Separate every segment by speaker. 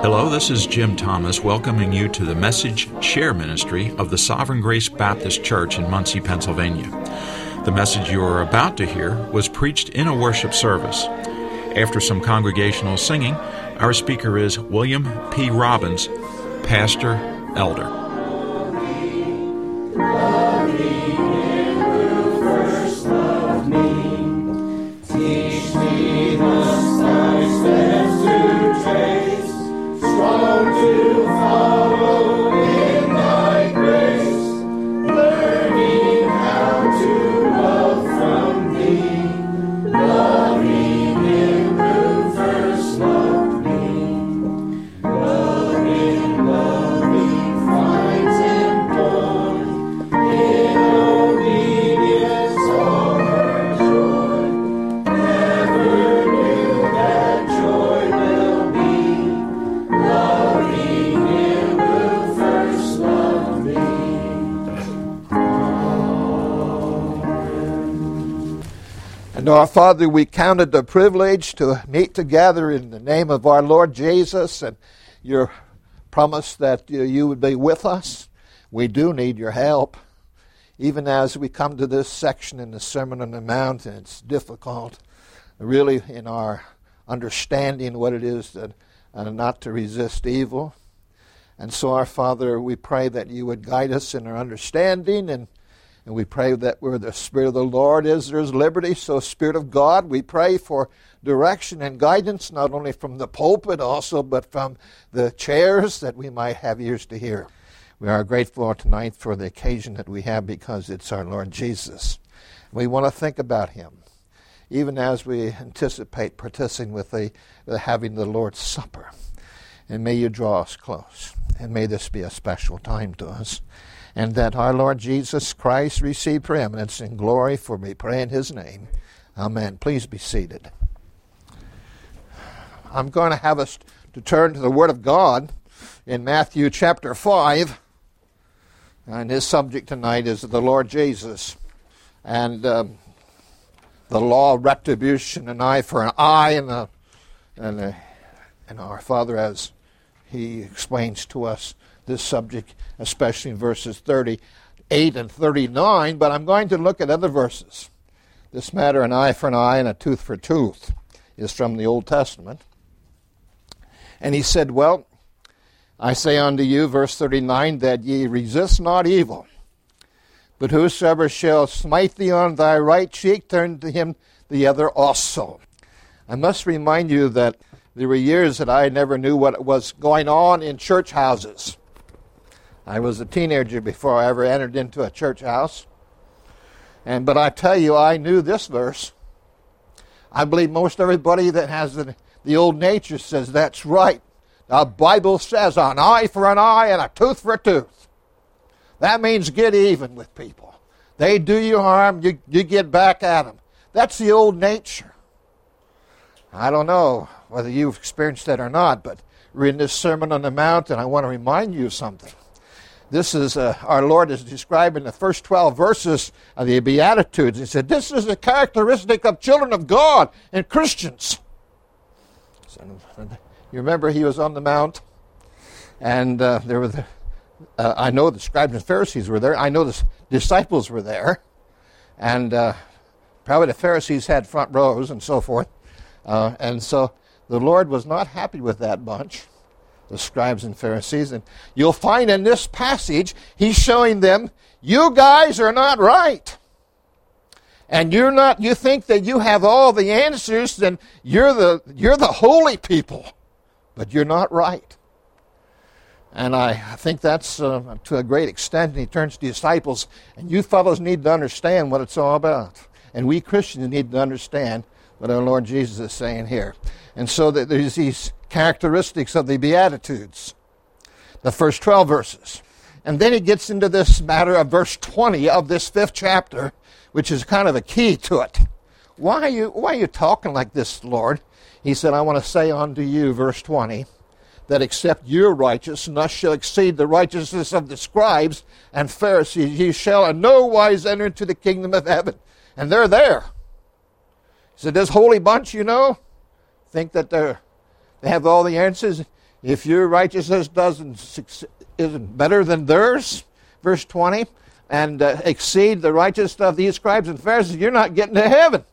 Speaker 1: Hello, this is Jim Thomas welcoming you to the Message Share Ministry of the Sovereign Grace Baptist Church in Muncie, Pennsylvania. The message you are about to hear was preached in a worship service. After some congregational singing, our speaker is William P. Robbins, pastor, elder.
Speaker 2: And our Father, we count it a privilege to meet together in the name of our Lord Jesus and your promise that you would be with us. We do need your help. Even as we come to this section in the Sermon on the Mount, and it's difficult, really, in our understanding what it is that not to resist evil. And so, our Father, we pray that you would guide us in our understanding, and we pray that where the Spirit of the Lord is, there is liberty. So, Spirit of God, we pray for direction and guidance, not only from the pulpit also, but from the chairs, that we might have ears to hear. We are grateful tonight for the occasion that we have, because it's our Lord Jesus. We want to think about him, even as we anticipate participating with having the Lord's Supper. And may you draw us close, and may this be a special time to us. And that our Lord Jesus Christ receive preeminence and glory, for we pray in his name. Amen. Please be seated. I'm going to have us to turn to the Word of God in Matthew chapter 5. And his subject tonight is the Lord Jesus. And the law of retribution, an eye for an eye, and our Father, as he explains to us this subject, especially in verses 38 and 39, but I'm going to look at other verses. This matter, an eye for an eye and a tooth for a tooth, is from the Old Testament. And he said, well, I say unto you, verse 39, that ye resist not evil, but whosoever shall smite thee on thy right cheek, turn to him the other also. I must remind you that there were years that I never knew what was going on in church houses. I was a teenager before I ever entered into a church house. But I tell you, I knew this verse. I believe most everybody that has the old nature says that's right. The Bible says an eye for an eye and a tooth for a tooth. That means get even with people. They do you harm, you get back at them. That's the old nature. I don't know whether you've experienced that or not, but we're in this Sermon on the Mount, and I want to remind you of something. This is, our Lord is describing the first 12 verses of the Beatitudes. He said, this is a characteristic of children of God and Christians. So, you remember he was on the Mount, and there were I know the scribes and Pharisees were there. I know the disciples were there. And probably the Pharisees had front rows and so forth. And so the Lord was not happy with that bunch, the scribes and Pharisees. And you'll find in this passage, he's showing them, you guys are not right. And you think that you have all the answers, then you're the holy people. But you're not right. And I think that's to a great extent. And he turns to the disciples, and you fellows need to understand what it's all about. And we Christians need to understand what our Lord Jesus is saying here. And so that there's these characteristics of the Beatitudes, the first 12 verses. And then he gets into this matter of verse 20 of this 5th chapter, which is kind of a key to it. Why are you talking like this, Lord? He said, I want to say unto you, verse 20, that except your righteousness shall exceed the righteousness of the scribes and Pharisees, ye shall in no wise enter into the kingdom of heaven. And they're there. He said, this holy bunch, think that they have all the answers. If your righteousness isn't better than theirs, verse 20, and exceed the righteousness of these scribes and Pharisees, you're not getting to heaven.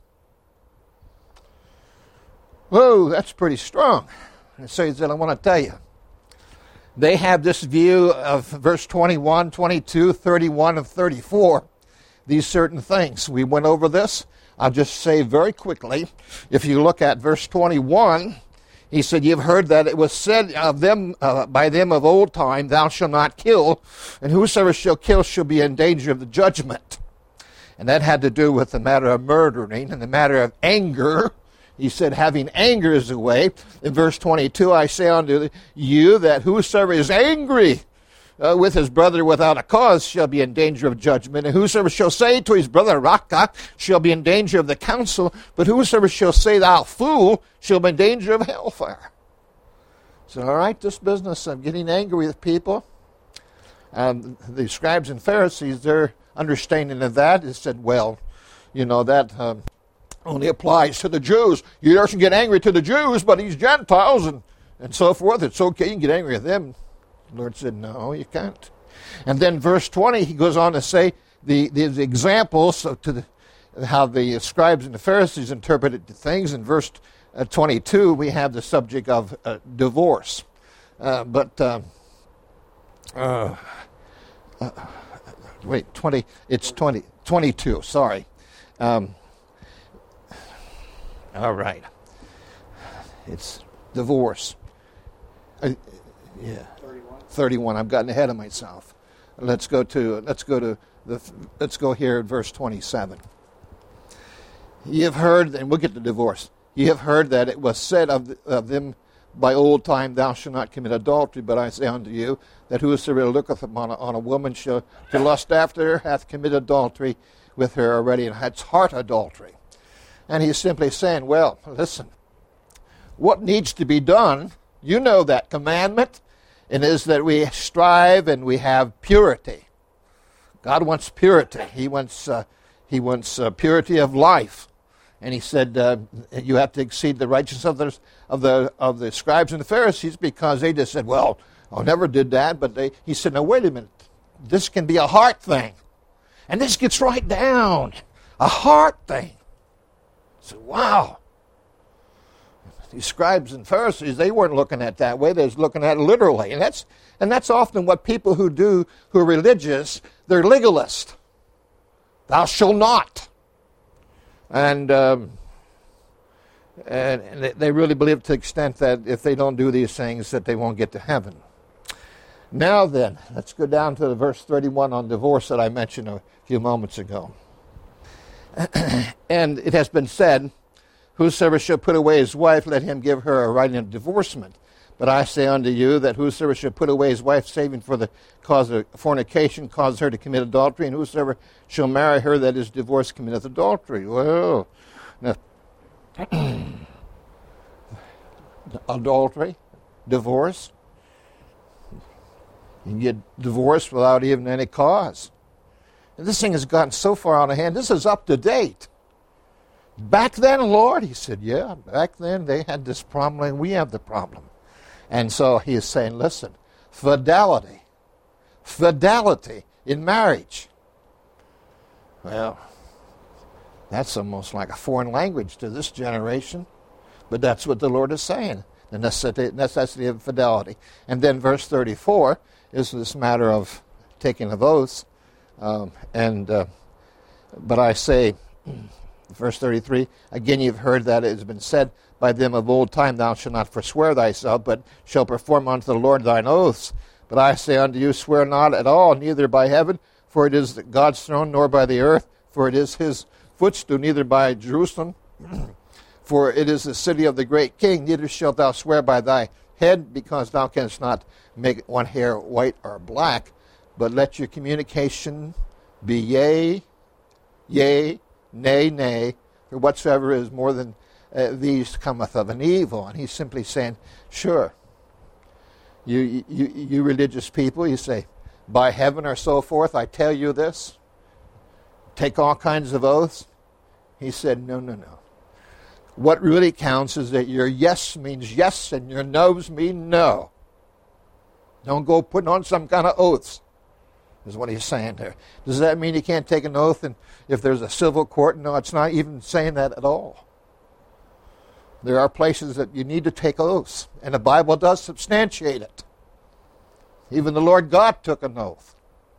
Speaker 2: Whoa, that's pretty strong. And so he said, I want to tell you. They have this view of verse 21, 22, 31, and 34, these certain things. We went over this. I'll just say very quickly, if you look at verse 21, he said, you've heard that it was said of them by them of old time, thou shalt not kill, and whosoever shall kill shall be in danger of the judgment. And that had to do with the matter of murdering and the matter of anger. He said, having anger is the way. In verse 22, I say unto you that whosoever is angry with his brother without a cause shall be in danger of judgment. And whosoever shall say to his brother, Raka, shall be in danger of the council. But whosoever shall say, thou fool, shall be in danger of hellfire. So, all right, this business of getting angry with people, the scribes and Pharisees, their understanding of that is said, well, you know, that only applies to the Jews. You doesn't get angry to the Jews, but these Gentiles and so forth, it's okay, you can get angry with them. The Lord said, no, you can't. And then verse 20, he goes on to say the examples to how the scribes and the Pharisees interpreted things. In verse 22, we have the subject of divorce. Wait, 20, it's 22, sorry. All right. It's divorce. Yeah. 31. I've gotten ahead of myself. Let's go here at verse 27. Ye have heard, and we'll get to divorce. Ye have heard that it was said of them by old time, thou shalt not commit adultery. But I say unto you that whosoever looketh on a woman shall to lust after her hath committed adultery with her already, and it's heart adultery. And he's simply saying, well, listen, what needs to be done, you know that commandment, and is that we strive and we have purity. God wants purity. He wants purity of life. And he said you have to exceed the righteousness of the scribes and the Pharisees, because they just said, well, I never did that. But he said, no, wait a minute. This can be a heart thing. And this gets right down. A heart thing. So, wow. These scribes and Pharisees, they weren't looking at it that way. They was looking at it literally. And that's often what people who are religious, they're legalist. Thou shalt not. And they really believe to the extent that if they don't do these things, that they won't get to heaven. Now then, let's go down to the verse 31 on divorce that I mentioned a few moments ago. And it has been said, whosoever shall put away his wife, let him give her a writing of divorcement. But I say unto you that whosoever shall put away his wife, saving for the cause of fornication, causes her to commit adultery, and whosoever shall marry her that is divorced committeth adultery. Well, now, adultery, divorce. You can get divorced without even any cause. And this thing has gotten so far out of hand. This is up to date. Back then, Lord, he said, yeah, back then they had this problem and we have the problem. And so he is saying, listen, fidelity in marriage. Well, that's almost like a foreign language to this generation. But that's what the Lord is saying, the necessity of fidelity. And then verse 34 is this matter of taking of oaths. But I say, verse 33, again you've heard that it has been said by them of old time, thou shalt not forswear thyself, but shalt perform unto the Lord thine oaths. But I say unto you, swear not at all, neither by heaven, for it is God's throne, nor by the earth, for it is his footstool, neither by Jerusalem, for it is the city of the great king, neither shalt thou swear by thy head, because thou canst not make one hair white or black, but let your communication be yea, yea, nay, nay, for whatsoever is more than these cometh of an evil. And he's simply saying, sure, you religious people, you say, by heaven or so forth, I tell you this, take all kinds of oaths. He said, no. What really counts is that your yes means yes and your no's mean no. Don't go putting on some kind of oaths, is what he's saying there. Does that mean you can't take an oath and if there's a civil court? No, it's not even saying that at all. There are places that you need to take oaths, and the Bible does substantiate it. Even the Lord God took an oath.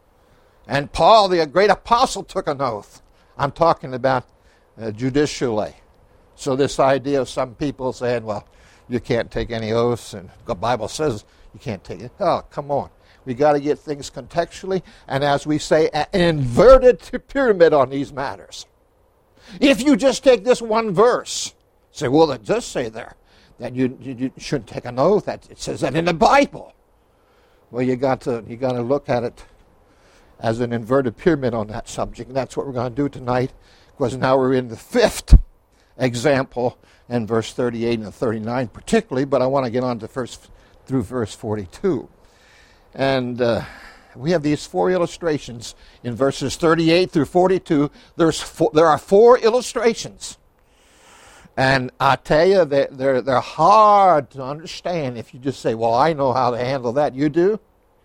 Speaker 2: And Paul, the great apostle, took an oath. I'm talking about judicially. So this idea of some people saying, well, you can't take any oaths, and the Bible says you can't take it. Oh, come on. We got to get things contextually, and as we say, an inverted pyramid on these matters. If you just take this one verse, say, well, it does say there that you shouldn't take an oath. It says that in the Bible. Well, you got to look at it as an inverted pyramid on that subject, and that's what we're going to do tonight, because now we're in the fifth example in verse 38 and 39 particularly, but I want to get on to through verse 42. And we have these four illustrations in verses 38 through 42. There are four illustrations. And I tell you, they're hard to understand if you just say, well, I know how to handle that. You do?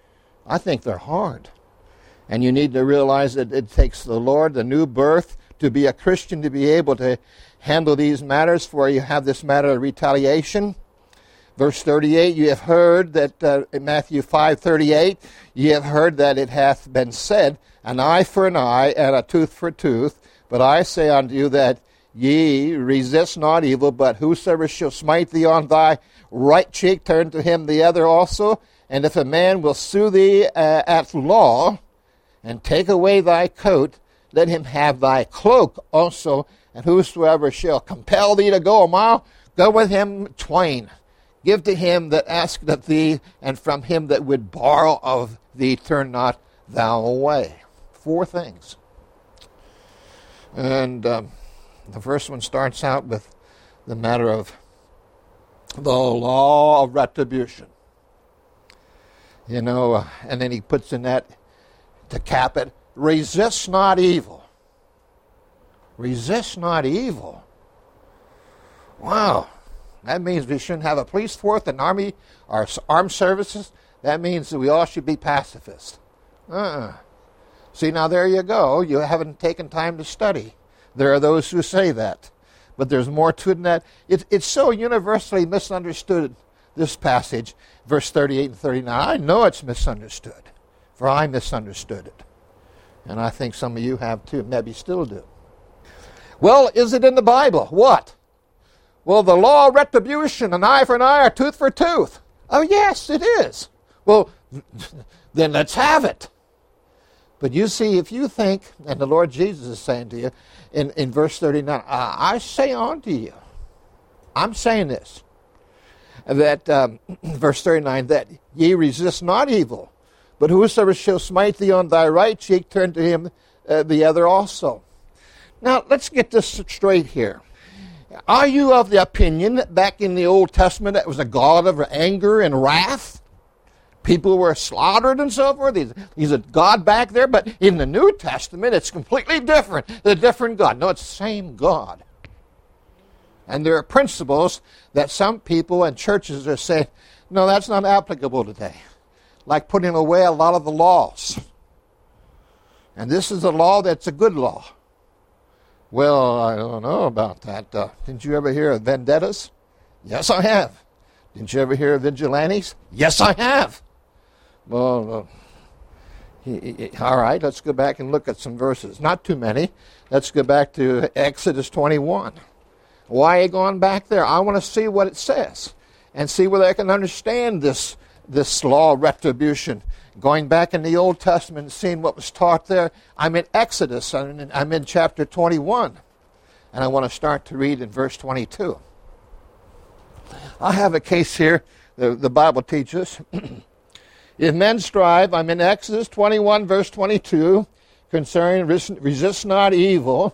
Speaker 2: I think they're hard. And you need to realize that it takes the Lord, the new birth, to be a Christian, to be able to handle these matters, for you have this matter of retaliation. Verse 38, you have heard that, in Matthew 5:38, ye have heard that it hath been said, an eye for an eye, and a tooth for a tooth. But I say unto you that ye resist not evil, but whosoever shall smite thee on thy right cheek, turn to him the other also. And if a man will sue thee at law, and take away thy coat, let him have thy cloak also. And whosoever shall compel thee to go a mile, go with him twain. Give to him that asketh thee, and from him that would borrow of thee, turn not thou away. Four things. And the first one starts out with the matter of the law of retribution. You know, and then he puts in that, to cap it, resist not evil. Resist not evil. Wow. That means we shouldn't have a police force, an army, or armed services. That means that we all should be pacifists. See, now there you go. You haven't taken time to study. There are those who say that. But there's more to it than that. It's so universally misunderstood, this passage, verse 38 and 39. I know it's misunderstood, for I misunderstood it. And I think some of you have too, maybe still do. Well, is it in the Bible? What? Well, the law of retribution, an eye for an eye, a tooth for a tooth. Oh, yes, it is. Well, then let's have it. But you see, if you think, and the Lord Jesus is saying to you in verse 39, I say unto you, I'm saying this, that, verse 39, that ye resist not evil, but whosoever shall smite thee on thy right cheek, turn to him the other also. Now, let's get this straight here. Are you of the opinion that back in the Old Testament that was a God of anger and wrath? People were slaughtered and so forth. He's a God back there. But in the New Testament, it's completely different. It's a different God. No, it's the same God. And there are principles that some people and churches are saying, no, that's not applicable today. Like putting away a lot of the laws. And this is a law that's a good law. Well, I don't know about that. Didn't you ever hear of vendettas? Yes, I have. Didn't you ever hear of vigilantes? Yes, I have. Well, all right, let's go back and look at some verses. Not too many. Let's go back to Exodus 21. Why are you going back there? I want to see what it says and see whether I can understand this law of retribution. Going back in the Old Testament and seeing what was taught there. I'm in Exodus. I'm in chapter 21. And I want to start to read in verse 22. I have a case here the Bible teaches. If men strive, I'm in Exodus 21, verse 22, concerning resist not evil.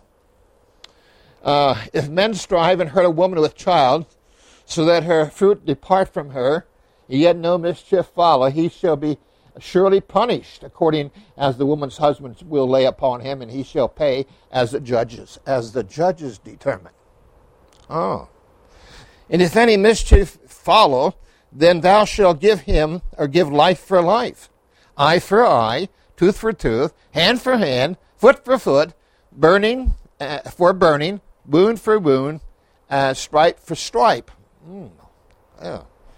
Speaker 2: If men strive and hurt a woman with child, so that her fruit depart from her, yet no mischief follow, he shall be surely punished, according as the woman's husband will lay upon him, and he shall pay as the judges determine. Oh. And if any mischief follow, then thou shalt give him, or give life for life, eye for eye, tooth for tooth, hand for hand, foot for foot, burning for burning, wound for wound, stripe for stripe. Yeah.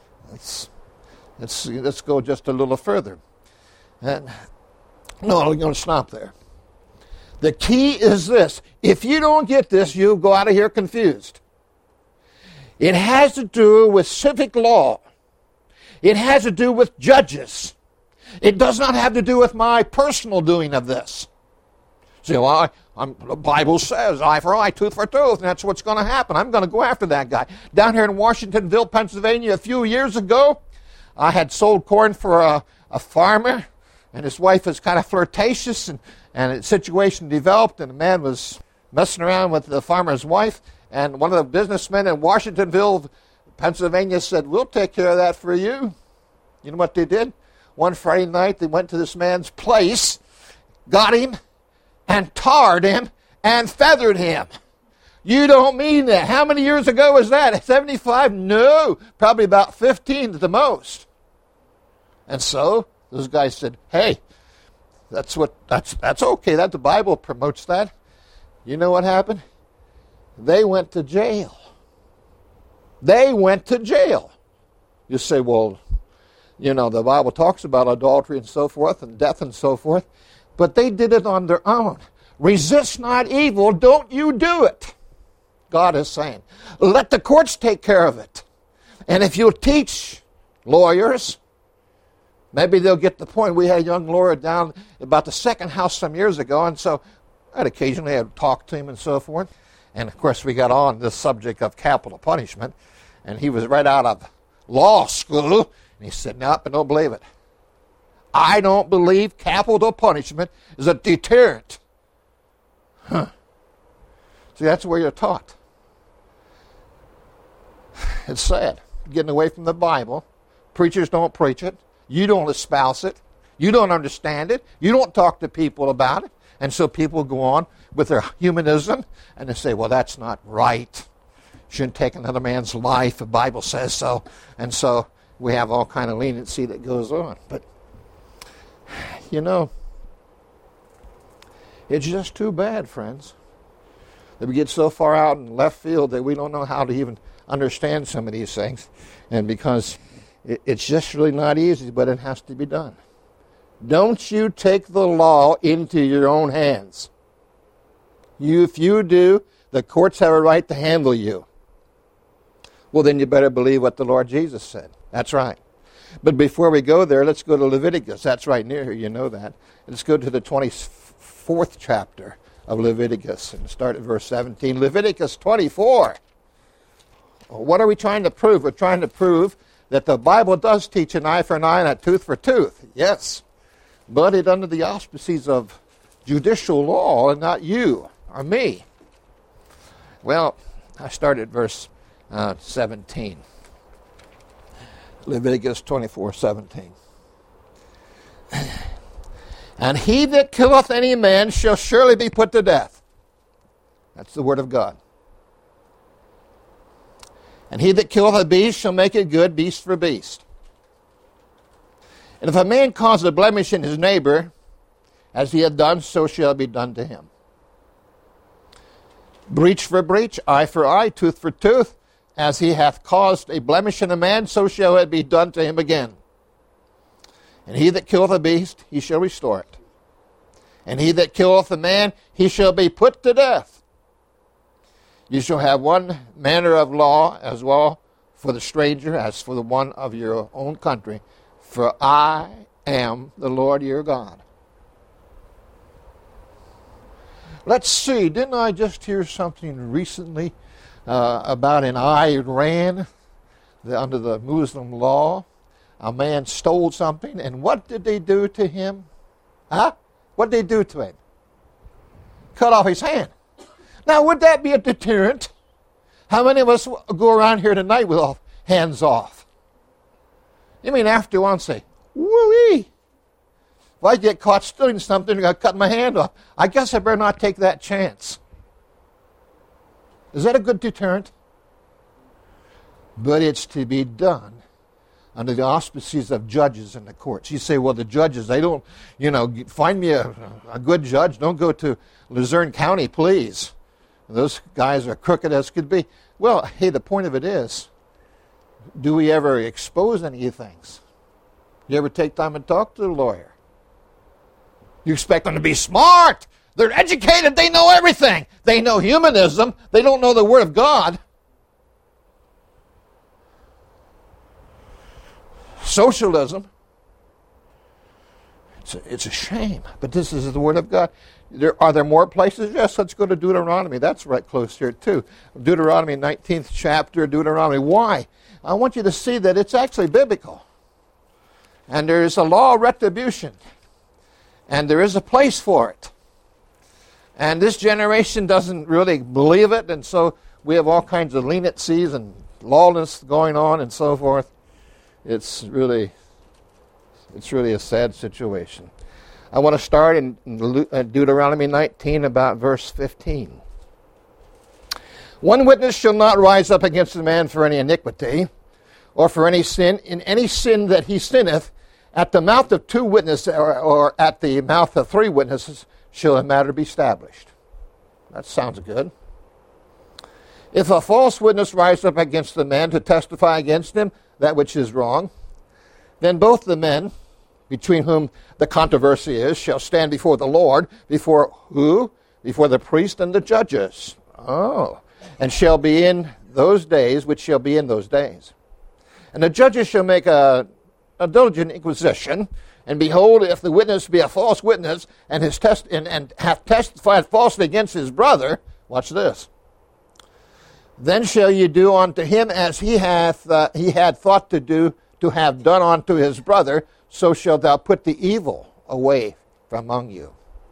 Speaker 2: Let's go just a little further. No, I'm going to stop there. The key is this. If you don't get this, you'll go out of here confused. It has to do with civic law. It has to do with judges. It does not have to do with my personal doing of this. See, well, the Bible says eye for eye, tooth for tooth, and that's what's going to happen. I'm going to go after that guy. Down here in Washingtonville, Pennsylvania, a few years ago, I had sold corn for a farmer, and his wife was kind of flirtatious, and a situation developed, and the man was messing around with the farmer's wife, and one of the businessmen in Washingtonville, Pennsylvania said, we'll take care of that for you. You know what they did? One Friday night, they went to this man's place, got him, and tarred him, and feathered him. You don't mean that. How many years ago was that? 75? No, probably about 15 at the most. And so, those guys said, hey, that's okay. That the Bible promotes that. You know what happened? They went to jail. They went to jail. You say, well, you know, the Bible talks about adultery and so forth, and death and so forth, but they did it on their own. Resist not evil, don't you do it. God is saying, let the courts take care of it. And if you'll teach lawyers, maybe they'll get the point. We had a young lawyer down about the second house some years ago, and so I'd occasionally talk to him and so forth. And, of course, we got on this subject of capital punishment, and he was right out of law school, and he said, nope, I don't believe it. I don't believe capital punishment is a deterrent. See, that's where you're taught. It's sad. Getting away from the Bible. Preachers don't preach it. You don't espouse it. You don't understand it. You don't talk to people about it. And so people go on with their humanism, and they say, well, that's not right. Shouldn't take another man's life. The Bible says so. And so we have all kind of leniency that goes on. But, you know, it's just too bad, friends, that we get so far out in left field that we don't know how to even understand some of these things. And because it's just really not easy, but it has to be done. Don't you take the law into your own hands. If you do, the courts have a right to handle you. Well, then you better believe what the Lord Jesus said. That's right. But before we go there, let's go to Leviticus. That's right near here, you know that. Let's go to the 24th chapter of Leviticus and start at verse 17. Leviticus 24. What are we trying to prove? We're trying to prove that the Bible does teach an eye for an eye and a tooth for tooth. Yes. But it under the auspices of judicial law and not you or me. Well, I start at verse 17. Leviticus 24:17. And he that killeth any man shall surely be put to death. That's the word of God. And he that killeth a beast shall make it good, beast for beast. And if a man cause a blemish in his neighbor, as he hath done, so shall it be done to him. Breach for breach, eye for eye, tooth for tooth, as he hath caused a blemish in a man, so shall it be done to him again. And he that killeth a beast, he shall restore it. And he that killeth a man, he shall be put to death. You shall have one manner of law as well for the stranger as for the one of your own country. For I am the Lord your God. Let's see, didn't I just hear something recently about in Iran, under the Muslim law? A man stole something, and what did they do to him? What did they do to him? Cut off his hand. Now, would that be a deterrent? How many of us go around here tonight with our hands off? You mean after one say, woo-wee. If I get caught stealing something, I'm going to cut my hand off. I guess I better not take that chance. Is that a good deterrent? But it's to be done under the auspices of judges in the courts. You say, well, the judges, they don't, find me a good judge. Don't go to Luzerne County, please. Those guys are crooked as could be. Well, hey, the point of it is, do we ever expose any of these things? You ever take time and talk to the lawyer? You expect them to be smart. They're educated. They know everything. They know humanism. They don't know the Word of God. Socialism. It's a shame. But this is the Word of God. Are there more places? Yes, let's go to Deuteronomy. That's right close here too. Deuteronomy 19th chapter, Deuteronomy. Why? I want you to see that it's actually biblical. And there is a law of retribution. And there is a place for it. And this generation doesn't really believe it, and so we have all kinds of leniencies and lawlessness going on and so forth. It's really a sad situation. I want to start in Deuteronomy 19, about verse 15. One witness shall not rise up against a man for any iniquity, or for any sin, in any sin that he sinneth. At the mouth of two witnesses, or at the mouth of three witnesses, shall a matter be established. That sounds good. If a false witness rise up against the man to testify against him that which is wrong, then both the men, between whom the controversy is, shall stand before the Lord, before who? Before the priest and the judges. Oh. And shall be in those days, which shall be in those days. And the judges shall make a diligent inquisition, and behold, if the witness be a false witness, and hath testified falsely against his brother, watch this. Then shall you do unto him as he had thought to have done unto his brother, so shalt thou put the evil away from among you.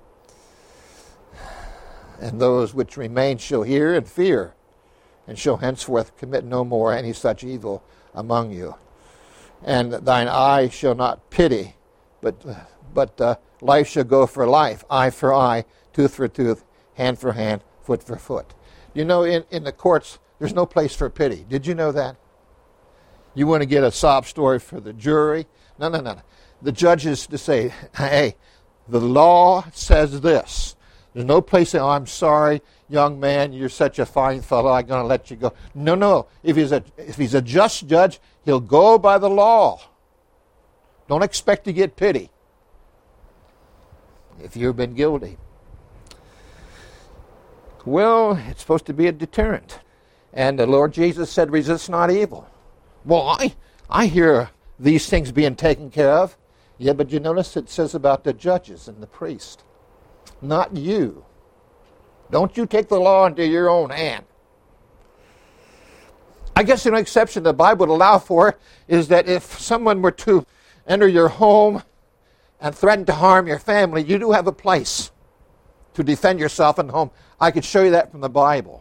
Speaker 2: And those which remain shall hear and fear, and shall henceforth commit no more any such evil among you. And thine eye shall not pity, but life shall go for life, eye for eye, tooth for tooth, hand for hand, foot for foot. You know, in the courts, there's no place for pity. Did you know that? You want to get a sob story for the jury? No. The judges to say, hey, the law says this. There's no place to say, oh, I'm sorry, young man, you're such a fine fellow, I'm going to let you go. No. If he's a just judge, he'll go by the law. Don't expect to get pity if you've been guilty. Well, it's supposed to be a deterrent. And the Lord Jesus said, resist not evil. Well, I hear these things being taken care of. Yeah, but you notice it says about the judges and the priest. Not you. Don't you take the law into your own hand. I guess an exception the Bible would allow for is that if someone were to enter your home and threaten to harm your family, you do have a place to defend yourself in the home. I could show you that from the Bible.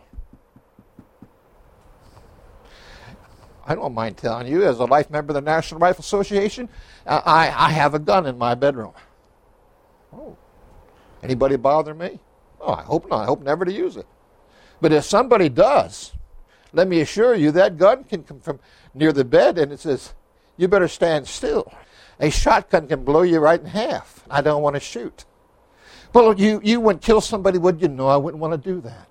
Speaker 2: I don't mind telling you, as a life member of the National Rifle Association, I have a gun in my bedroom. Oh, anybody bother me? Oh, I hope not. I hope never to use it. But if somebody does, let me assure you that gun can come from near the bed and it says, you better stand still. A shotgun can blow you right in half. I don't want to shoot. Well, you wouldn't kill somebody, would you? No, I wouldn't want to do that.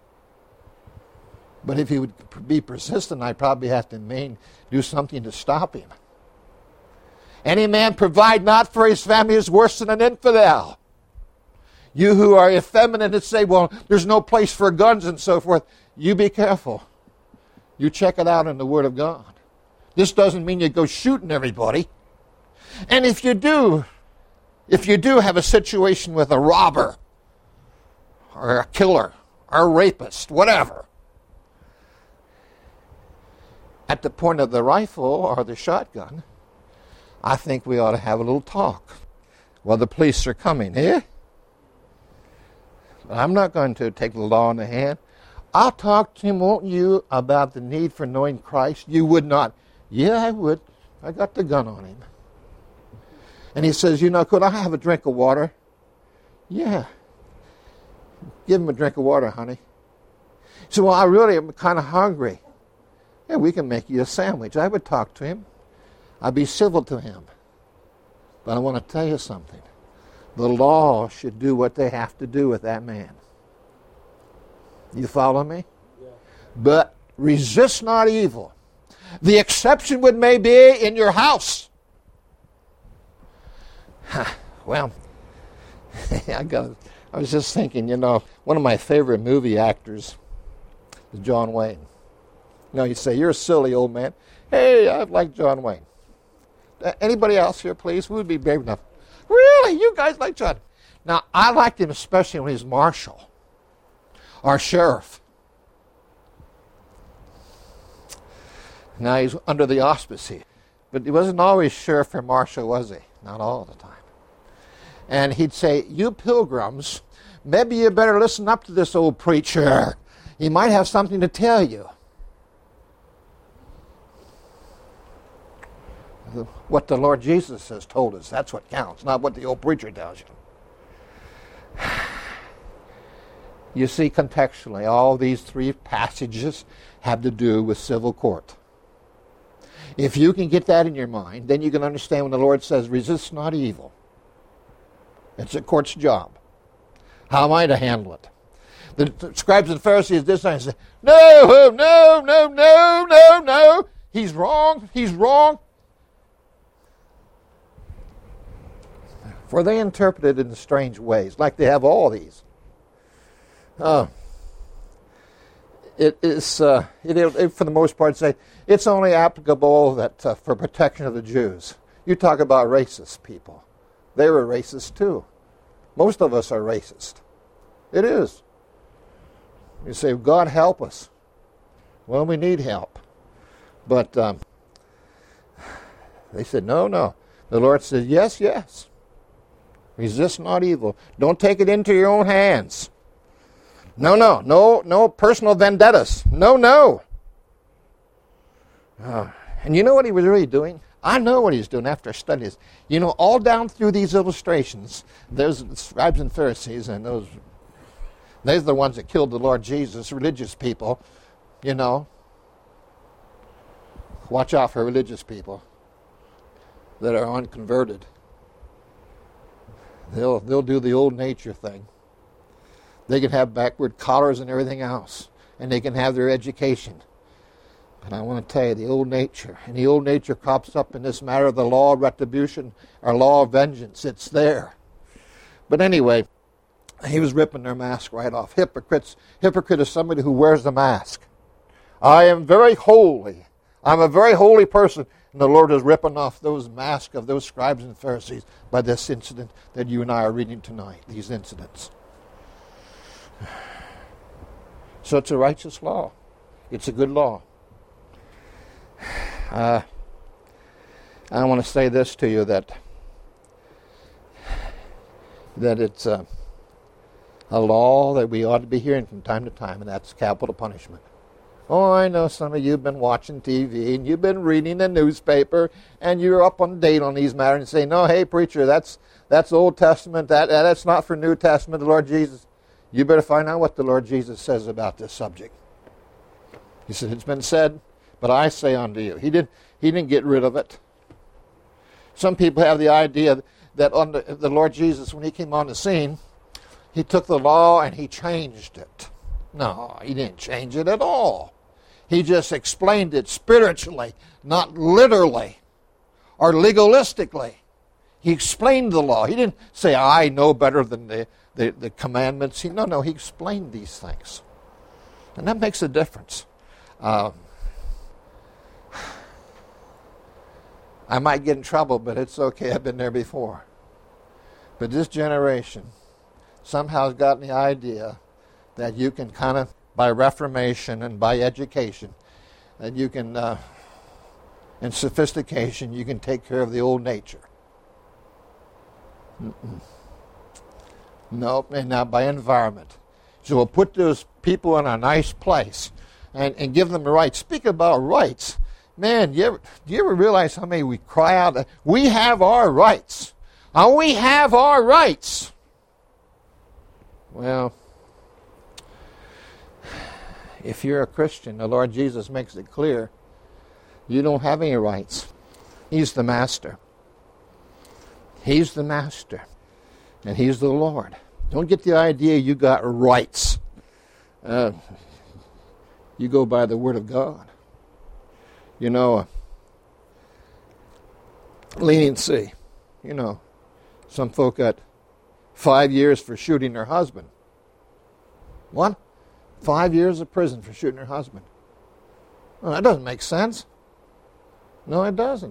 Speaker 2: But if he would be persistent, I'd probably have to do something to stop him. Any man provide not for his family is worse than an infidel. You who are effeminate and say, well, there's no place for guns and so forth, you be careful. You check it out in the Word of God. This doesn't mean you go shooting everybody. And if you do have a situation with a robber or a killer or a rapist, whatever, at the point of the rifle or the shotgun, I think we ought to have a little talk. Well, the police are coming, eh? I'm not going to take the law in the hand. I'll talk to him, won't you, about the need for knowing Christ? You would not. Yeah, I would. I got the gun on him. And he says, could I have a drink of water? Yeah. Give him a drink of water, honey. He said, well, I really am kind of hungry. Yeah, we can make you a sandwich. I would talk to him. I'd be civil to him. But I want to tell you something. The law should do what they have to do with that man. You follow me? Yeah. But resist not evil. The exception would may be in your house. Well, I was just thinking, one of my favorite movie actors is John Wayne. You say, you're a silly old man. Hey, I like John Wayne. Anybody else here, please? Who would be brave enough? Really? You guys like John? Now, I liked him especially when he was marshal or sheriff. Now he's under the auspices. But he wasn't always sheriff or marshal, was he? Not all the time. And he'd say, you pilgrims, maybe you better listen up to this old preacher. He might have something to tell you. What the Lord Jesus has told us, that's what counts, not what the old preacher tells you. You see, contextually, all these three passages have to do with civil court. If you can get that in your mind, then you can understand when the Lord says, resist not evil. It's a court's job. How am I to handle it? The scribes and Pharisees this time say, no, no, no, no, no, no. He's wrong, he's wrong. For they interpret it in strange ways, like they have all these. It is, for the most part, say it's only applicable that for protection of the Jews. You talk about racist people. They were racist too. Most of us are racist. It is. You say, God help us. Well, we need help. But they said, no, no. The Lord said, yes, yes. Resist not evil. Don't take it into your own hands. No, no, no, no personal vendettas. No, no. And you know what he was really doing? I know what he's doing after I studied this. All down through these illustrations, there's the scribes and Pharisees, and those are the ones that killed the Lord Jesus, religious people, Watch out for religious people that are unconverted. They'll do the old nature thing. They can have backward collars and everything else, and they can have their education. But I want to tell you, the old nature crops up in this matter of the law of retribution or law of vengeance. It's there. But anyway, he was ripping their mask right off. Hypocrite is somebody who wears the mask. I am very holy. I'm a very holy person. And the Lord is ripping off those masks of those scribes and Pharisees by this incident that you and I are reading tonight, these incidents. So it's a righteous law. It's a good law. I want to say this to you, that it's a law that we ought to be hearing from time to time, and that's capital punishment. Oh, I know some of you have been watching TV and you've been reading the newspaper and you're up on date on these matters and say, no, hey, preacher, that's Old Testament. That's not for New Testament, the Lord Jesus. You better find out what the Lord Jesus says about this subject. He said, it's been said, but I say unto you. He didn't get rid of it. Some people have the idea that under the Lord Jesus, when he came on the scene, he took the law and he changed it. No, he didn't change it at all. He just explained it spiritually, not literally or legalistically. He explained the law. He didn't say, I know better than the commandments. He explained these things. And that makes a difference. I might get in trouble, but it's okay. I've been there before. But this generation somehow has gotten the idea that you can kind of, by reformation and by education, that you can, in sophistication, you can take care of the old nature. Nope, and now by environment. So we'll put those people in a nice place and give them the rights. Speak about rights. Man, do you ever realize how many we cry out, we have our rights. We have our rights. Well, if you're a Christian, the Lord Jesus makes it clear, you don't have any rights. He's the master. He's the master. And he's the Lord. Don't get the idea you got rights. You go by the Word of God. You know, leniency. You know, some folk got 5 years for shooting their husband. What? 5 years of prison for shooting her husband. Well, that doesn't make sense. No, it doesn't.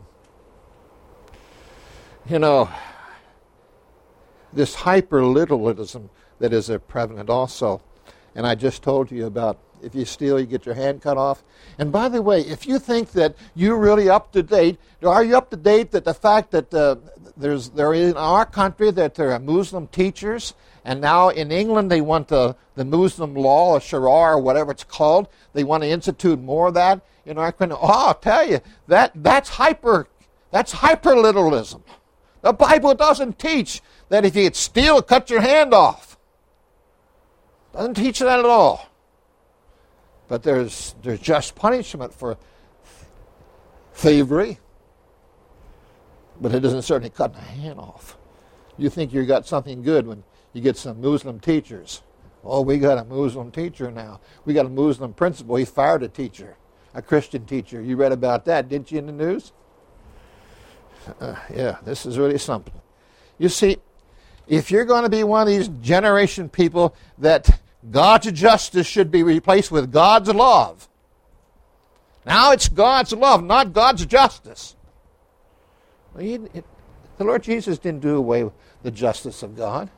Speaker 2: You know, this hyper-literalism that is prevalent also. And I just told you about if you steal, you get your hand cut off. And by the way, if you think that you're really up to date, are you up to date that the fact that there in our country that there are Muslim teachers, and now in England they want the Muslim law, or Sharia, or whatever it's called, they want to institute more of that in our country? Oh, I'll tell you, that's hyper-literalism. The Bible doesn't teach that if you steal, cut your hand off. Doesn't teach that at all. But there's just punishment for thievery. But it doesn't certainly cut a hand off. You think you got something good when you get some Muslim teachers. Oh, we got a Muslim teacher now. We got a Muslim principal. He fired a teacher, a Christian teacher. You read about that, didn't you, in the news? Yeah, this is really something. You see, if you're going to be one of these generation people that God's justice should be replaced with God's love. Now it's God's love, not God's justice. The Lord Jesus didn't do away with the justice of God.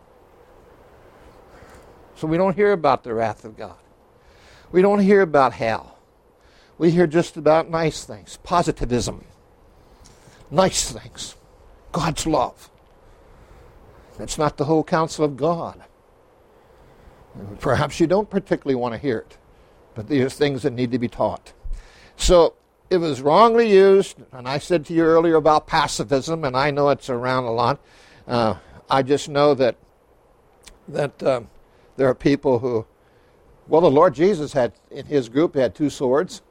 Speaker 2: So we don't hear about the wrath of God. We don't hear about hell. We hear just about nice things, positivism, nice things, God's love. That's not the whole counsel of God. Perhaps you don't particularly want to hear it, but there's things that need to be taught. So it was wrongly used, and I said to you earlier about pacifism, and I know it's around a lot. I just know that there are people who, well, the Lord Jesus had, in his group, had 2 swords.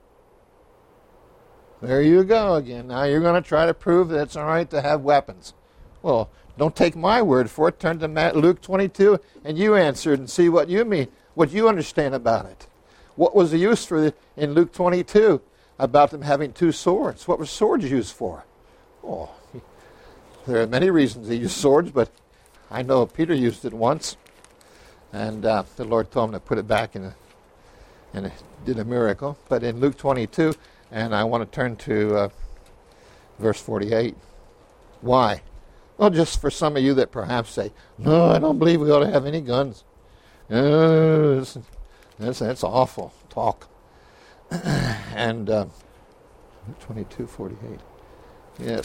Speaker 2: There you go again. Now you're going to try to prove that it's all right to have weapons. Well, don't take my word for it. Turn to Luke 22, and you answer it and see what you mean, what you understand about it. What was the use for it in Luke 22 about them having 2 swords? What were swords used for? Oh, there are many reasons they used swords, but I know Peter used it once, and the Lord told him to put it back and it did a miracle. But in Luke 22, and I want to turn to verse 48. Why? Well, just for some of you that perhaps say, no, I don't believe we ought to have any guns. That's awful talk. And 22:48. Yeah.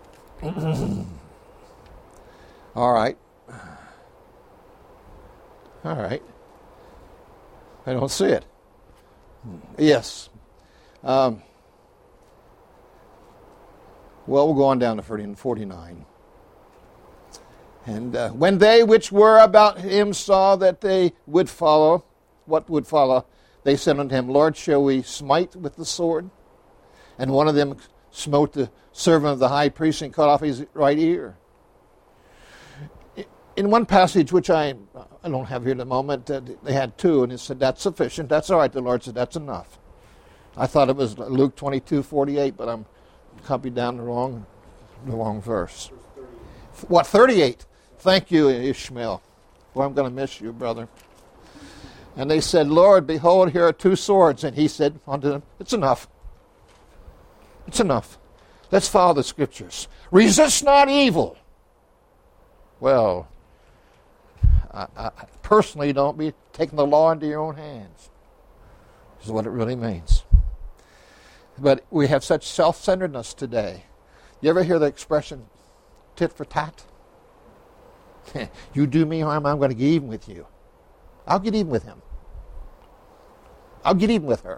Speaker 2: All right. I don't see it. Yes. Well, we'll go on down to 49. And when they which were about him saw that they would follow, what would follow, they said unto him, Lord, shall we smite with the sword? And one of them smote the servant of the high priest and cut off his right ear. In one passage, which I don't have here at the moment, they had 2, and it said, that's sufficient. That's all right. The Lord said, that's enough. I thought it was Luke 22:48, but I'm copied down the wrong verse. What, 38? Thank you, Ishmael. Well, I'm going to miss you, brother. And they said, Lord, behold, here are 2 swords. And he said unto them, it's enough. It's enough. Let's follow the Scriptures. Resist not evil. Well, I personally don't be taking the law into your own hands. This is what it really means. But we have such self-centeredness today. You ever hear the expression, tit for tat? You do me harm, I'm going to get even with you. I'll get even with him. I'll get even with her.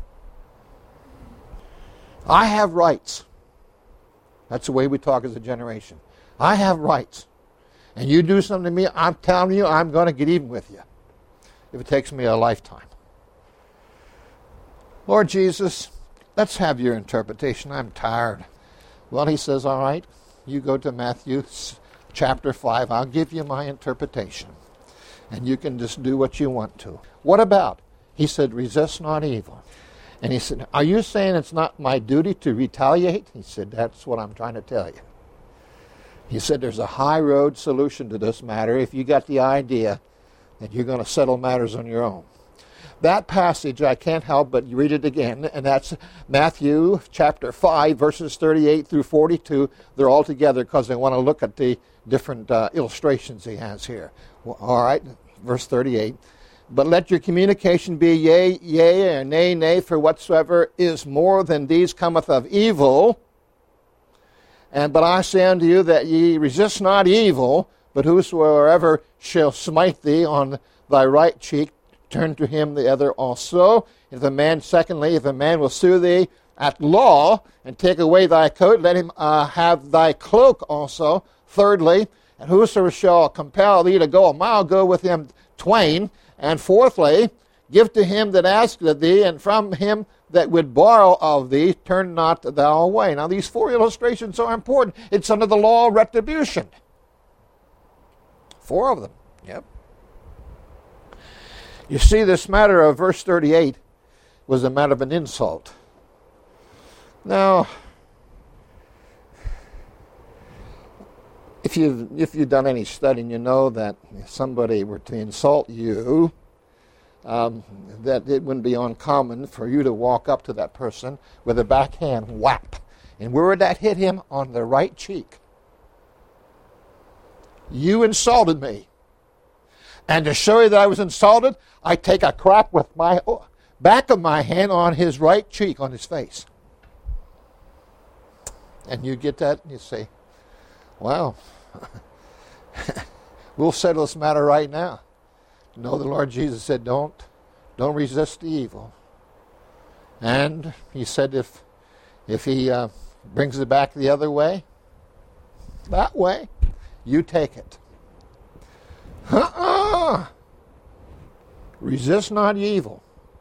Speaker 2: I have rights. That's the way we talk as a generation. I have rights. And you do something to me, I'm telling you, I'm going to get even with you. If it takes me a lifetime. Lord Jesus, let's have your interpretation. I'm tired. Well, he says, all right, you go to Matthew chapter 5. I'll give you my interpretation. And you can just do what you want to. What about? He said, resist not evil. And he said, are you saying it's not my duty to retaliate? He said, that's what I'm trying to tell you. He said, there's a high road solution to this matter if you got the idea that you're going to settle matters on your own. That passage, I can't help but read it again, and that's Matthew chapter 5, verses 38 through 42. They're all together because I want to look at the different illustrations he has here. Well, all right, verse 38. But let your communication be yea, yea, and nay, nay, for whatsoever is more than these cometh of evil. But I say unto you that ye resist not evil, but whosoever shall smite thee on thy right cheek, turn to him the other also. If a man will sue thee at law and take away thy coat, let him have thy cloak also. Thirdly, and whosoever shall compel thee to go a mile, go with him twain. And fourthly, give to him that asketh thee, and from him that would borrow of thee, turn not thou away. Now these 4 illustrations are important. It's under the law of retribution. 4 of them. Yep. You see, this matter of verse 38 was a matter of an insult. Now, if you've done any studying, you know that if somebody were to insult you, that it wouldn't be uncommon for you to walk up to that person with a backhand whap. And where would that hit him? On the right cheek. You insulted me. And to show you that I was insulted, I take a crack with my back of my hand on his right cheek, on his face. And you get that and you say, wow, we'll settle this matter right now. No, the Lord Jesus said, don't resist the evil. And he said if he brings it back the other way, that way, you take it. Resist not evil.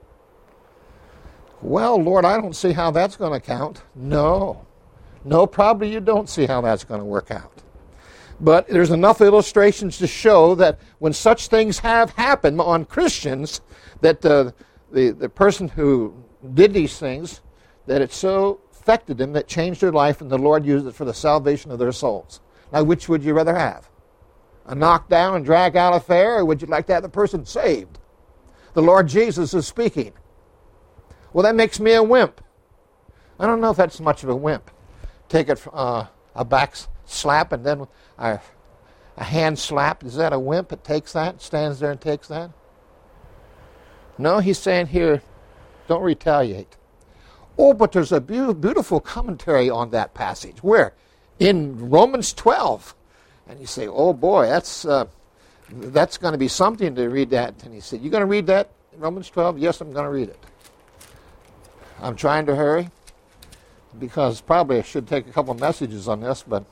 Speaker 2: Well, Lord, I don't see how that's going to count. No, probably you don't see how that's going to work out. But there's enough illustrations to show that when such things have happened on Christians, that the person who did these things, that it so affected them that changed their life, and the Lord used it for the salvation of their souls. Now, which would you rather have? A knockdown and drag out affair, or would you like to have the person saved? The Lord Jesus is speaking. Well, that makes me a wimp. I don't know if that's much of a wimp. Take it a back slap and then a hand slap. Is that a wimp? It takes that, stands there and takes that? No, he's saying here, don't retaliate. Oh, but there's a beautiful commentary on that passage. Where? In Romans 12. And you say, oh boy, that's going to be something to read that. And he said, you going to read that, Romans 12? Yes, I'm going to read it. I'm trying to hurry because probably I should take a couple of messages on this, but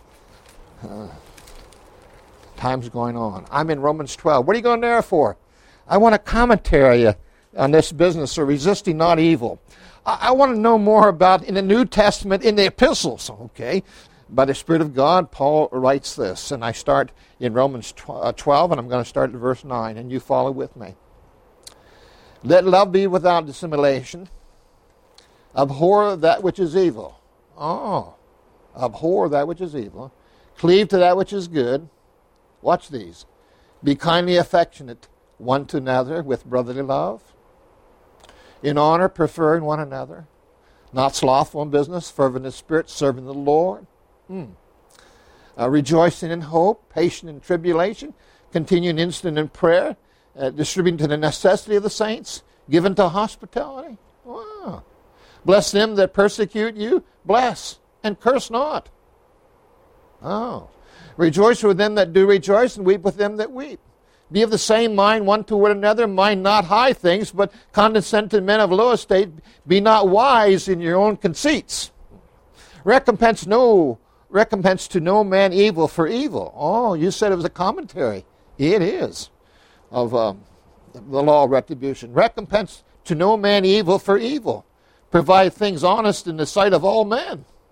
Speaker 2: time's going on. I'm in Romans 12. What are you going there for? I want a commentary on this business of resisting not evil. I want to know more about in the New Testament, in the epistles, okay? By the Spirit of God, Paul writes this, and I start in Romans 12, and I'm going to start at verse 9, and you follow with me. Let love be without dissimulation. Abhor that which is evil. Oh, abhor that which is evil. Cleave to that which is good. Watch these. Be kindly affectionate one to another with brotherly love. In honor, preferring one another. Not slothful in business, fervent in spirit, serving the Lord. Rejoicing in hope, patient in tribulation, continuing instant in prayer, distributing to the necessity of the saints, given to hospitality. Wow. Bless them that persecute you, bless, and curse not. Oh. Rejoice with them that do rejoice, and weep with them that weep. Be of the same mind one toward another, mind not high things, but condescend to men of low estate. Be not wise in your own conceits. Recompense to no man evil for evil. Oh, you said it was a commentary. It is of the law of retribution. Recompense to no man evil for evil. Provide things honest in the sight of all men.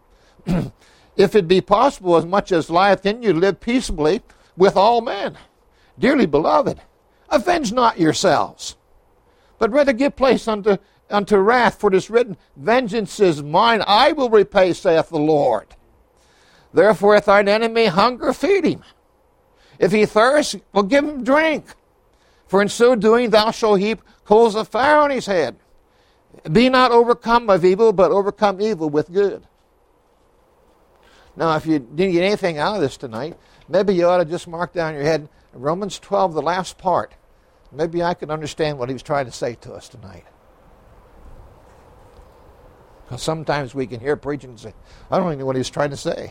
Speaker 2: If it be possible, as much as lieth in you, live peaceably with all men. Dearly beloved, avenge not yourselves, but rather give place unto wrath, for it is written, Vengeance is mine, I will repay, saith the Lord. Therefore, if thine enemy hunger, feed him. If he thirst, well, give him drink. For in so doing thou shalt heap coals of fire on his head. Be not overcome of evil, but overcome evil with good. Now, if you didn't get anything out of this tonight, maybe you ought to just mark down your head Romans 12, the last part. Maybe I can understand what he was trying to say to us tonight. Because sometimes we can hear preaching and say, I don't even know what he's trying to say.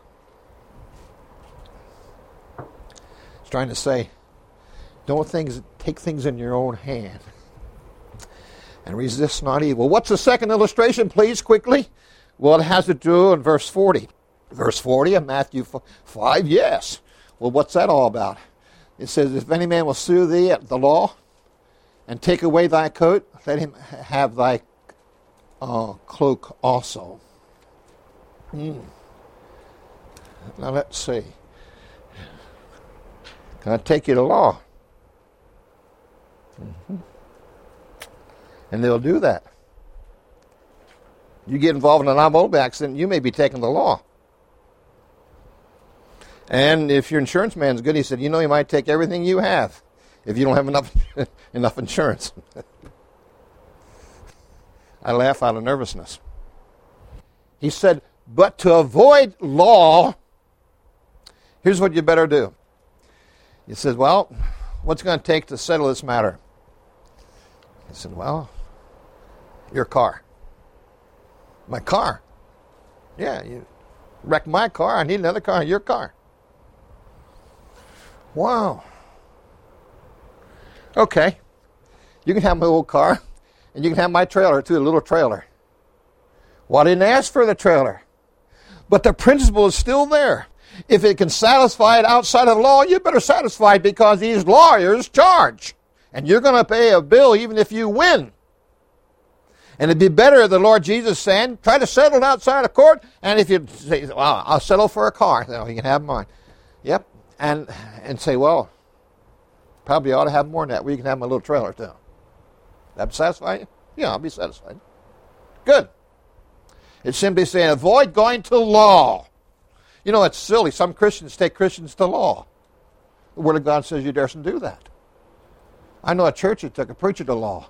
Speaker 2: He's trying to say, take things in your own hand and resist not evil. What's the second illustration, please, quickly? Well, it has to do in verse 40. Verse 40 of Matthew 5, yes. Well, what's that all about? It says, if any man will sue thee at the law and take away thy coat, let him have thy cloak also. Now let's see. Can I take you to law? And they'll do that. You get involved in an automobile accident, you may be taking the law. And if your insurance man's good, he said, he might take everything you have if you don't have enough insurance. I laugh out of nervousness. He said, but to avoid law, here's what you better do. He said, well, what's it going to take to settle this matter? He said, well, your car. My car? Yeah, you wrecked my car. I need another car. Your car. Wow. Okay. You can have my old car, and you can have my trailer too, a little trailer. Well, I didn't ask for the trailer. But the principle is still there. If it can satisfy it outside of the law, you better satisfy it because these lawyers charge. And you're going to pay a bill even if you win. And it'd be better, the Lord Jesus saying, try to settle it outside of court. And if you say, well, I'll settle for a car, you can have mine. Yep. And say, well, probably ought to have more than that. You can have my little trailer too. That satisfy you? Yeah, I'll be satisfied. Good. It's simply saying, avoid going to law. It's silly. Some Christians take Christians to law. The Word of God says you daren't do that. I know a church that took a preacher to law.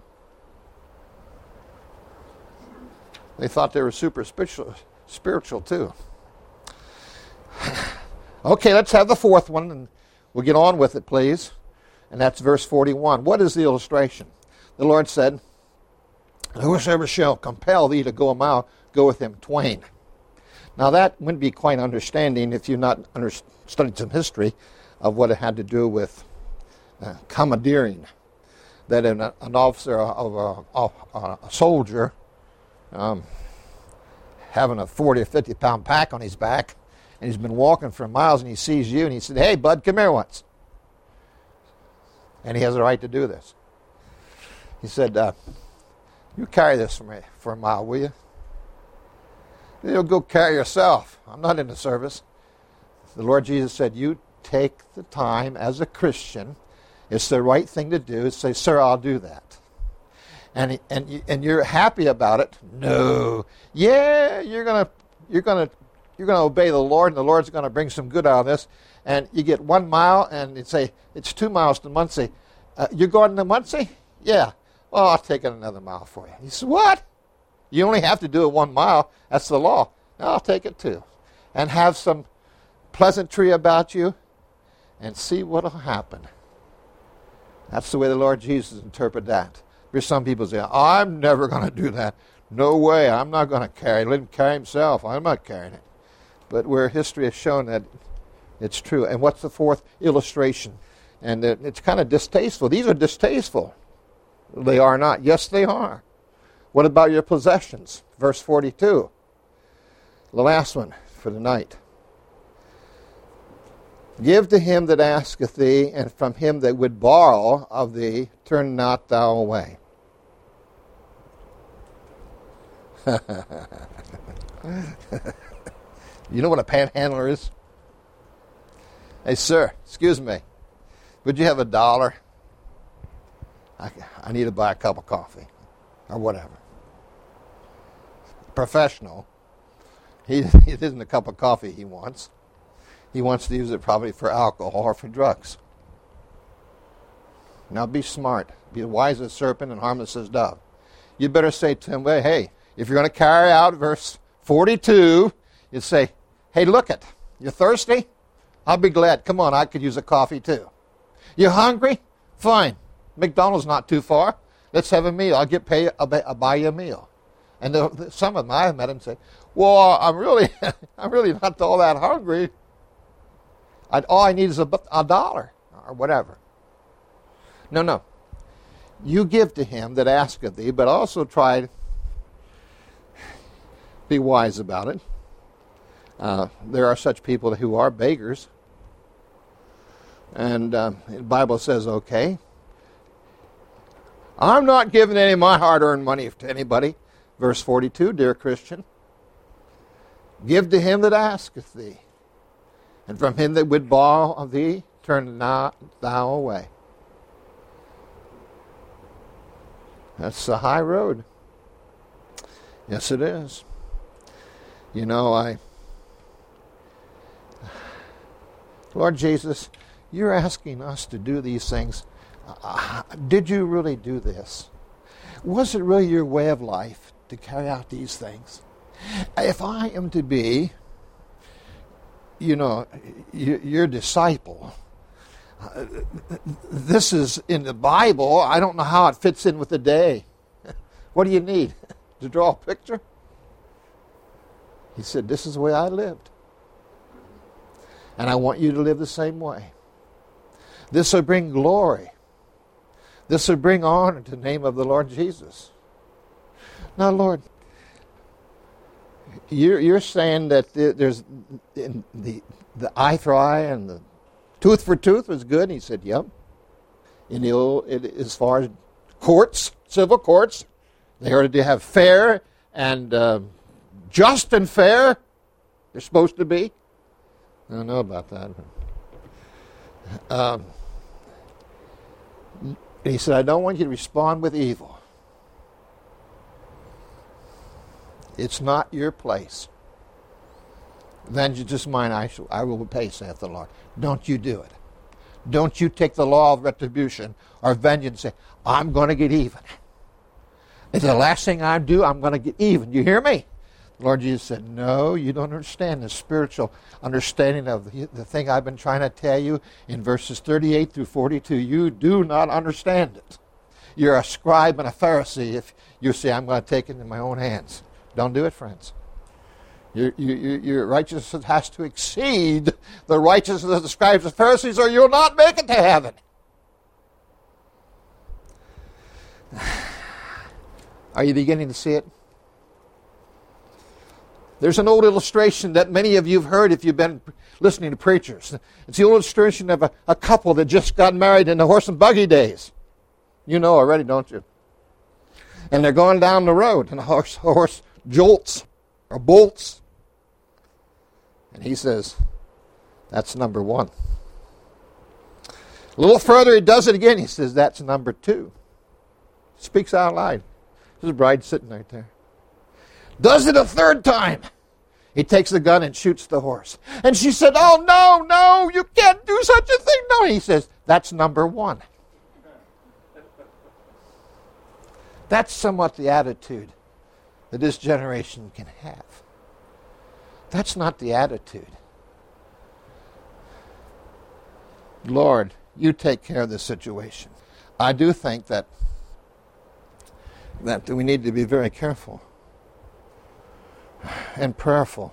Speaker 2: They thought they were super spiritual too. Okay, let's have the fourth one, and we'll get on with it, please. And that's verse 41. What is the illustration? The Lord said, whosoever shall compel thee to go a mile, go with him twain. Now that wouldn't be quite understanding if you've not studied some history of what it had to do with commandeering. That an officer of a soldier having a 40 or 50 pound pack on his back, and he's been walking for miles, and he sees you, and he said, hey, bud, come here once. And he has the right to do this. He said, you carry this for me for a mile, will you? You'll go carry yourself. I'm not in the service. The Lord Jesus said, you take the time as a Christian. It's the right thing to do. Say, sir, I'll do that. And you're happy about it? No. Yeah, you're gonna obey the Lord, and the Lord's gonna bring some good out of this. And you get 1 mile, and you'd say it's 2 miles to Muncie. You're going to Muncie? Yeah. Well, I'll take it another mile for you. He said, what? You only have to do it 1 mile. That's the law. I'll take it too. And have some pleasantry about you and see what will happen. That's the way the Lord Jesus interpreted that. There's some people say, I'm never going to do that. No way. I'm not going to carry it. Let him carry himself. I'm not carrying it. But where history has shown that it's true. And what's the fourth illustration? And it's kind of distasteful. These are distasteful. They are not. Yes, they are. What about your possessions? Verse 42. The last one for the night. Give to him that asketh thee, and from him that would borrow of thee, turn not thou away. You know what a panhandler is? Hey, sir, excuse me. Would you have $1? I need to buy a cup of coffee or whatever. Professional. It isn't a cup of coffee he wants. He wants to use it probably for alcohol or for drugs. Now be smart. Be wise as a serpent and harmless as a dove. You better say to him, well, hey, if you're going to carry out verse 42, you say, hey, look it. You thirsty? I'll be glad. Come on, I could use a coffee too. You hungry? Fine. McDonald's not too far. Let's have a meal. I'll buy you a meal. And some of them I've met him say, well, I'm really not all that hungry. All I need is $1 or whatever. No. You give to him that asketh thee, but also try to be wise about it. There are such people who are beggars. And the Bible says, okay, I'm not giving any of my hard-earned money to anybody. Verse 42, dear Christian, give to him that asketh thee, and from him that would borrow of thee, turn not thou away. That's the high road. Yes, it is. You know, Lord Jesus, you're asking us to do these things. Did you really do this? Was it really your way of life to carry out these things? If I am to be, your disciple, this is in the Bible. I don't know how it fits in with the day. What do you need? To draw a picture? He said, this is the way I lived. And I want you to live the same way. This will bring glory. This will bring honor to the name of the Lord Jesus. Now, Lord, you're saying that there's the eye for eye and the tooth for tooth was good? And he said, yep. As far as courts, civil courts, they are to have fair and just and fair. They're supposed to be. I don't know about that. He said, I don't want you to respond with evil. It's not your place. Vengeance is mine, I will repay, saith the Lord. Don't you do it. Don't you take the law of retribution or vengeance and say, I'm going to get even. It's the last thing I do, I'm going to get even. You hear me? The Lord Jesus said, no, you don't understand the spiritual understanding of the thing I've been trying to tell you in verses 38 through 42. You do not understand it. You're a scribe and a Pharisee if you say, I'm going to take it in my own hands. Don't do it, friends. Your righteousness has to exceed the righteousness of the scribes and Pharisees, or you'll not make it to heaven. Are you beginning to see it? There's an old illustration that many of you have heard if you've been listening to preachers. It's the old illustration of a couple that just got married in the horse and buggy days. You know already, don't you? And they're going down the road, and the horse jolts or bolts. And he says, that's number 1. A little further, he does it again. He says, that's number 2. Speaks out loud. His bride sitting right there. Does it a third time. He takes the gun and shoots the horse. And she said, oh, no, you can't do such a thing. No, he says, that's number 1. That's somewhat the attitude that this generation can have. That's not the attitude. Lord, you take care of this situation. I do think that we need to be very careful and prayerful.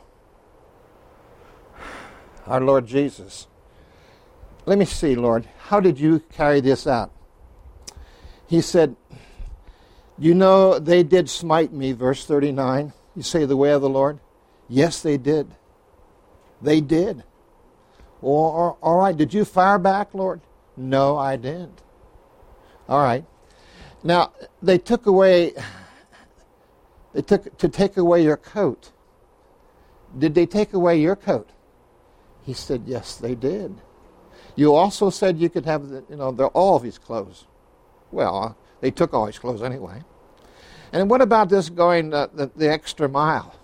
Speaker 2: Our Lord Jesus. Let me see, Lord, how did you carry this out? He said, you know, they did smite me, verse 39. You say the way of the Lord? Yes, they did. They did. All right, did you fire back, Lord? No, I didn't. All right. Now, they took away your coat. Did they take away your coat? He said, yes, they did. You also said you could have all of his clothes. Well, they took all his clothes anyway. And what about this going the extra mile?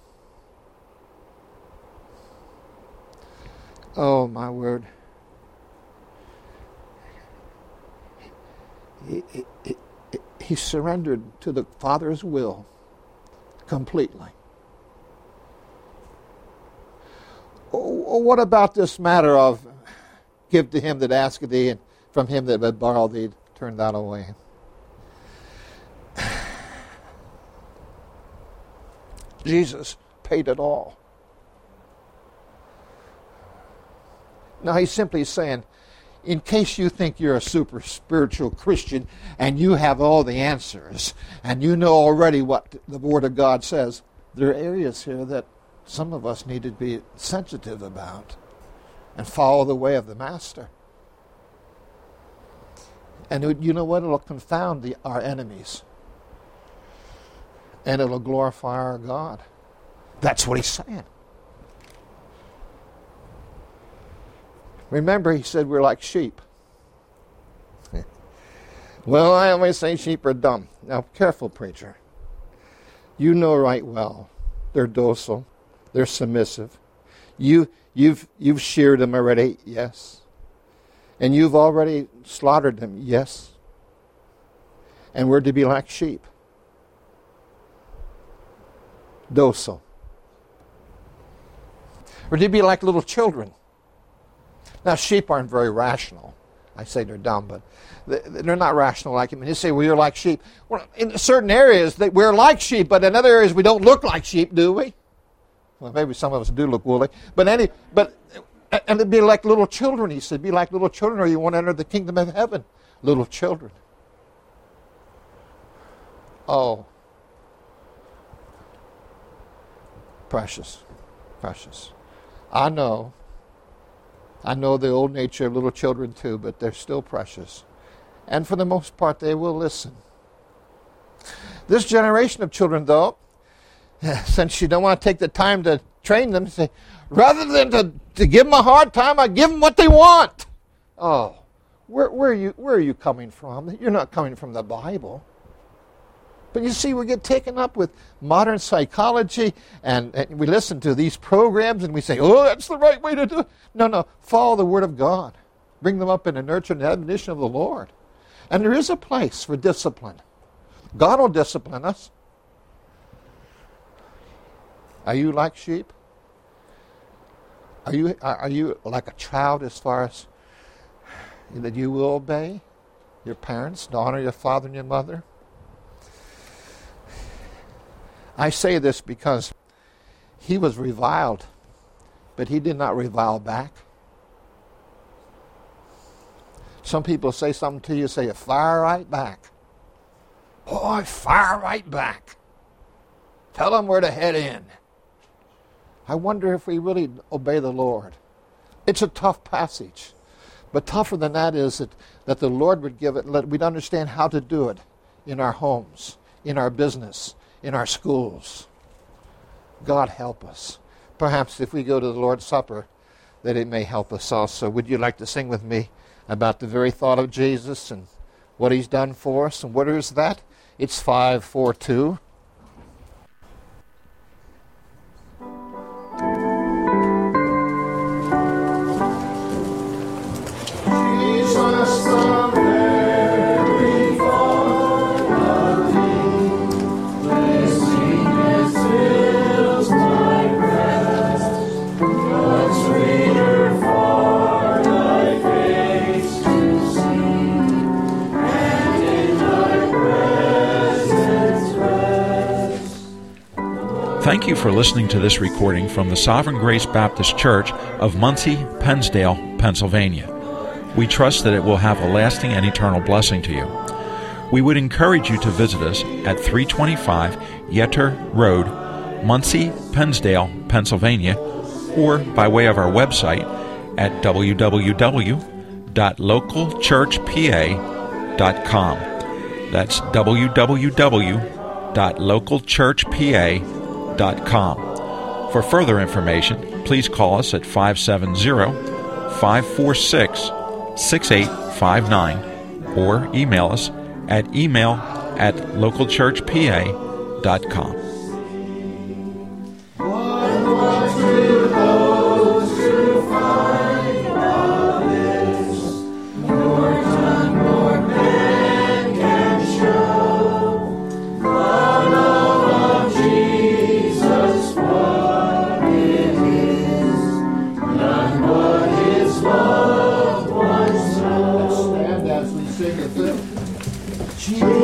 Speaker 2: Oh, my word. He surrendered to the Father's will completely. Oh, what about this matter of give to him that asketh thee, and from him that would borrow thee, turn that away? Jesus paid it all. Now he's simply saying, in case you think you're a super spiritual Christian and you have all the answers and you know already what the Word of God says, there are areas here that some of us need to be sensitive about and follow the way of the Master. And you know what? It'll confound our enemies. And it'll glorify our God. That's what he's saying. Remember, he said we're like sheep. Well, I always say sheep are dumb. Now, careful, preacher. You know right well they're docile, they're submissive. You've sheared them already, yes. And you've already slaughtered them, yes. And we're to be like sheep. Docile. We're to be like little children. Now, sheep aren't very rational. I say they're dumb, but they're not rational like him. And you say, well, you're like sheep. Well, in certain areas, we're like sheep, but in other areas, we don't look like sheep, do we? Well, maybe some of us do look woolly. And it'd be like little children, he said. Be like little children, or you won't enter the kingdom of heaven. Little children. Oh. Precious. Precious. I know the old nature of little children too, but they're still precious. And for the most part, they will listen. This generation of children, though, since you don't want to take the time to train them, say, rather than to give them a hard time, I give them what they want. Oh, where are you coming from? You're not coming from the Bible. But you see, we get taken up with modern psychology, and we listen to these programs, and we say, oh, that's the right way to do it. No, follow the Word of God. Bring them up in the nurture and admonition of the Lord. And there is a place for discipline. God will discipline us. Are you like sheep? Are you like a child as far as that you will obey your parents, to honor your father and your mother? I say this because he was reviled, but he did not revile back. Some people say something to you, say, fire right back. Boy, fire right back. Tell them where to head in. I wonder if we really obey the Lord. It's a tough passage. But tougher than that is that the Lord would give it, we'd understand how to do it in our homes, in our business, in our schools. God help us. Perhaps if we go to the Lord's Supper, that it may help us also. Would you like to sing with me about the very thought of Jesus and what he's done for us? And what is that? It's 542.
Speaker 1: Thank you for listening to this recording from the Sovereign Grace Baptist Church of Muncie, Pennsdale, Pennsylvania. We trust that it will have a lasting and eternal blessing to you. We would encourage you to visit us at 325 Yetter Road, Muncie, Pennsdale, Pennsylvania, or by way of our website at www.localchurchpa.com. That's www.localchurchpa.com. For further information, please call us at 570-546-6859 or email us at email@localchurchpa.com.
Speaker 2: Jesus.